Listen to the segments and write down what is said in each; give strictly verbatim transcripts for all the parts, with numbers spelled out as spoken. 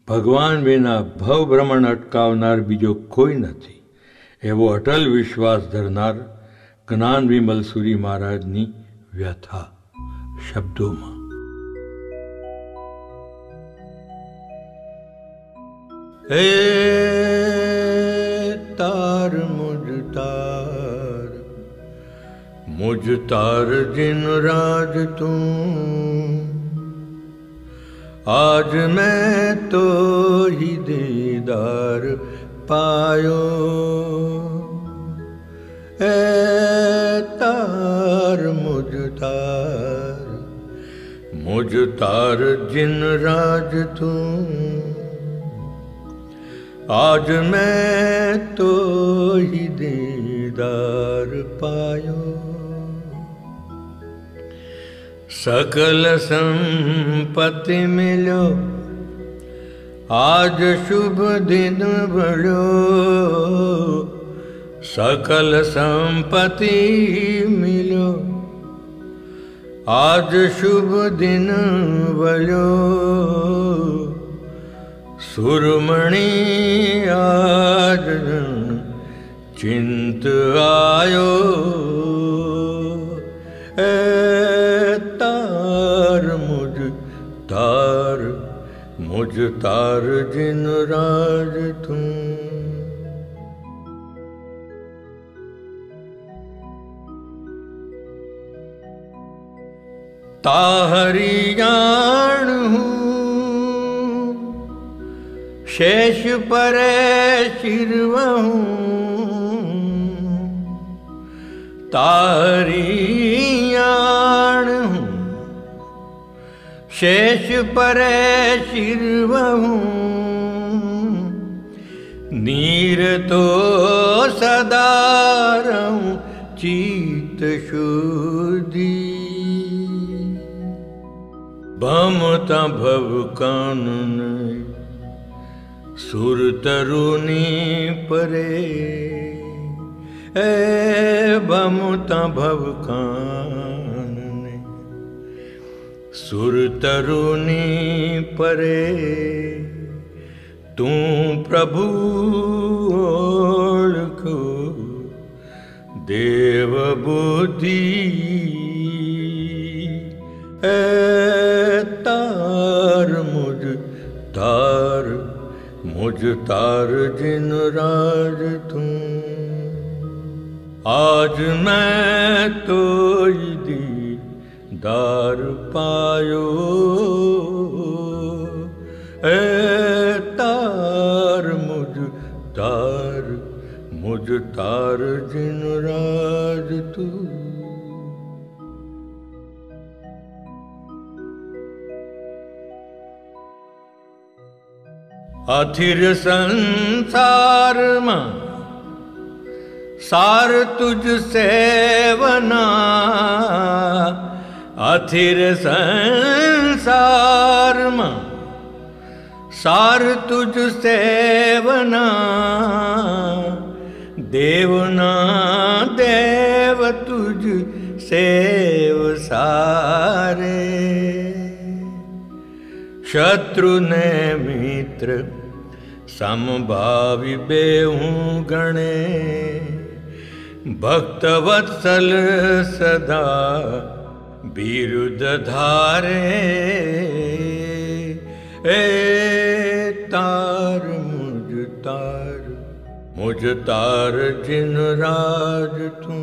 ભગવાન વિના ભવ ભ્રમણ અટકાવનાર બીજો કોઈ નથી એવો અટલ વિશ્વાસ ધરનાર જ્ઞાન વિમલ સુરી મહારાજની વ્યથા શબ્દોમાં. હે તાર મુજ તાર મુજ તાર जिन राज तू आज मैं तो ही दीदार पायो. ए तार मुझ तार मुझ तार जिन राज तू आज मैं तो ही दीदार पायो. सकल संपत्ति मिलो आज शुभ दिन बड़ो. सकल संपत्ति मिलो आज शुभ दिन बड़ो. सुरमणि आज चिंत आयो. ए तार मुझ तार मुझ तार जिन राज तू. ताहरी जान हूँ शेष परे शिरवहूँ. ताहरी जान हूँ शेष परे शिरवहूँ. नीर तो सदा रहूं चीत शुद्धि. भमता भव कानन सुर तरुनी परे. ए भमता भव कानन सुर तरुनी परे. तू प्रभु ओळखो देव बुद्धि. ए तार मुझ तार मुझ तार जिन राज तू आज मैं तो दीदार पायो. ए तार मुझ तार मुझ तार जिन राज तू. अथिर संसार में सार तुझ सेवना. अथिर संसार में सार तुझ सेवना. देवना देव तुझ सेव सारे. शत्रु ने मित्र समभावी बेहूं गणे. भक्त वत्सल सदा विरुद्ध धारे. ए तार मुझ तार मुझ तार जिन राज तू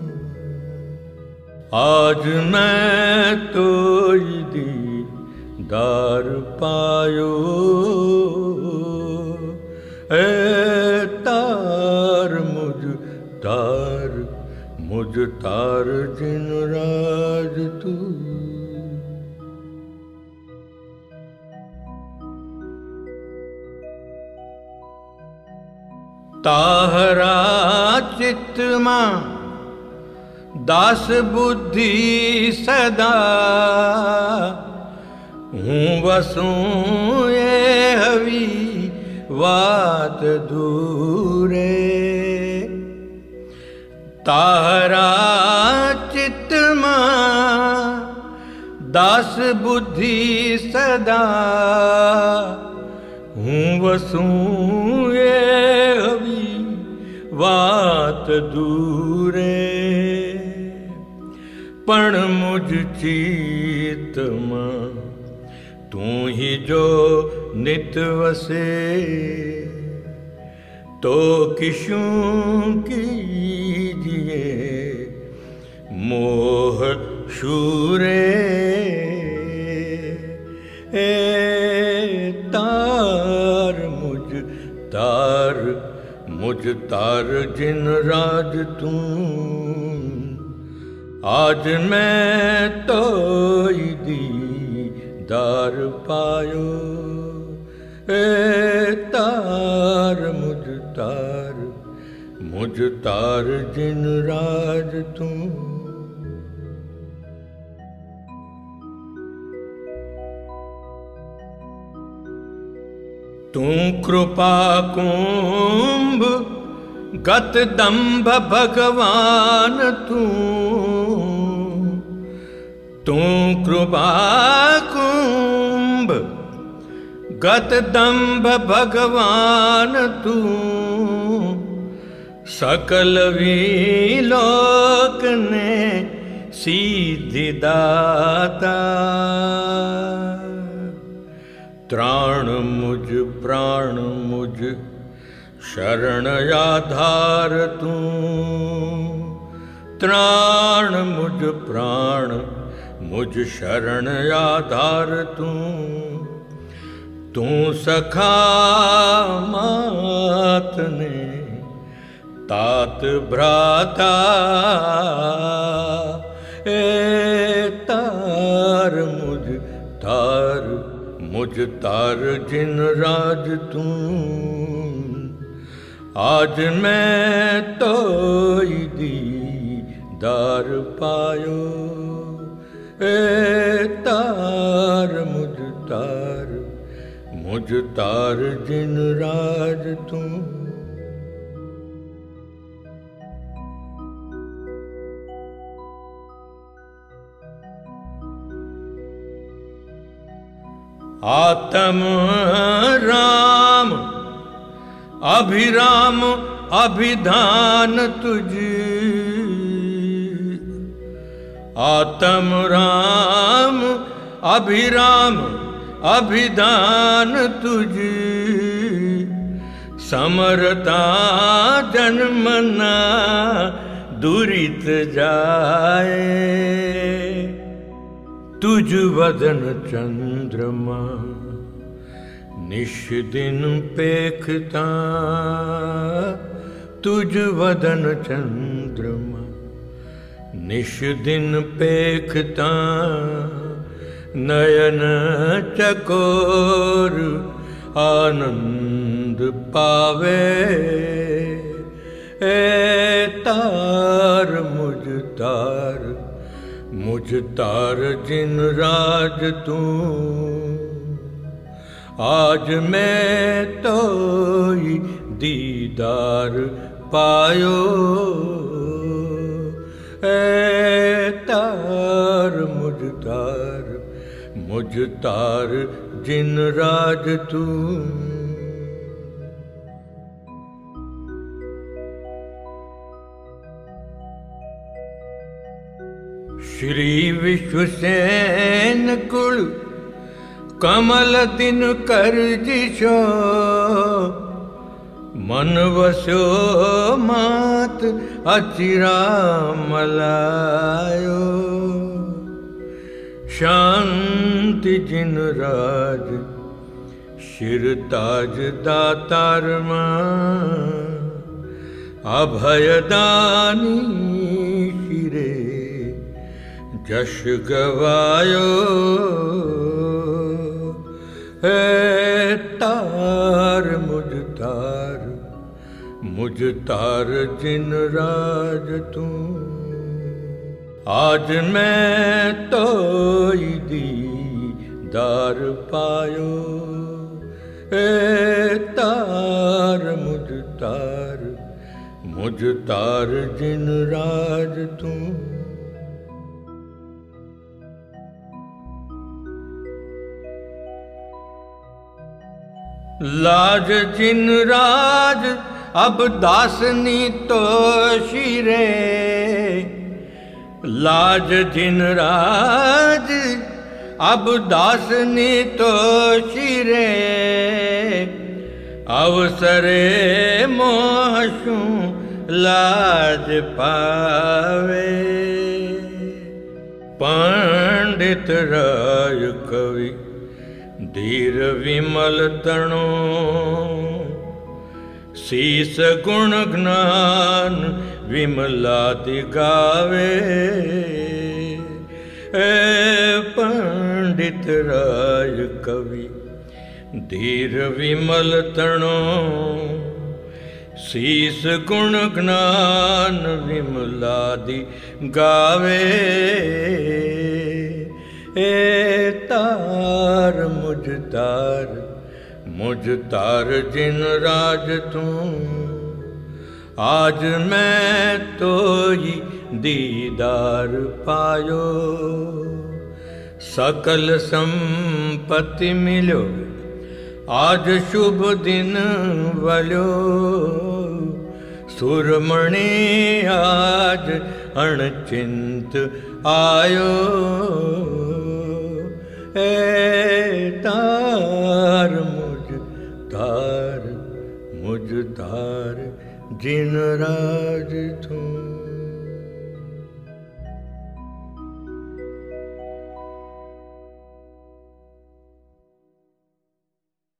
आज मैं तो दीदार पायो. ए तार मुझ तार मुझ तार जिन राज तू. ताहरा चित्त मां दास बुद्धि सदा. हूँ वसूं ये हवी वात दूरे. ताहरा चित्त मां दास बुद्धि सदा. हूँ वसूं ये हवी વાત દૂરે પણ મુજ ચિત્તમાં તું ही जो नित वसे तो किशूं कीजिए मोह शूरे ए तार मुझ तार मुझ तार जिन राज तू आज मैं तो दीदार पायो ए तार मुझ तार मुझ तार जिन राज तू। तू कृपा कुंभ गत दंभ भगवान तू तू कृपा कुंभ गत दंभ भगवान तू सकल विलोक ने सीधि दाता त्राण मुझ प्राण मुझ शरण आधार तू त्राण मुझ प्राण मुझ शरण आधार तू तू सखा मात ने तात भ्राता ए तार मुझ तार मुझ तार जिन राज तू आज मैं तो दीदार पायो ए तार मुझ तार मुझ तार जिन राज तू। आत्म राम अभिराम अभिधान तुझ आत्म राम अभिराम अभिधान तुझ समरता जन्मना दुरित जाए तुझ वदन चंद्रमा निश दिन पेखता तुझ वदन चंद्रमा निश दिन पेखता नयन चकोर आनंद पावे ए तार मुझ तार मुझ तार जिन राज तू आज मैं तो दीदार पायो ए तार मुझ तार मुझ तार जिन राज तू। श्री विश्वसेन कुल कमल दिन कर जिशो मन वस्यो मात अचिरा मलायो शांति जिन राज शिर ताज दातार मां अभयदानी शिरे जश गवायो है तार मुझ तार मुझ तार जिन राज तू आज मैं तो दीदार पायो ए तार मुझ तार मुझ तार जिन राज तू। लाज जिन राज अब दासनी तो शिरे, लाज जिन राज अब दासनी तो शिरे, अवसरे मोहशु लाज पावे। पंडित राय कवि धीर विमल तणो, शीस गुण ज्ञान विमलादि गावे। ए पंडित राय कवि धीर विमल तणो, शीस गुण ज्ञान विमलादि गावे। ए तार मुझ तार मुझ तार जिन राज तू, आज मैं तो ही दीदार पायो। सकल संपत्ति मिलो आज शुभ दिन वलो, सुरमणि आज अणचिंत आयो। ए तार मुझ तार मुझ तार जिन राज तू।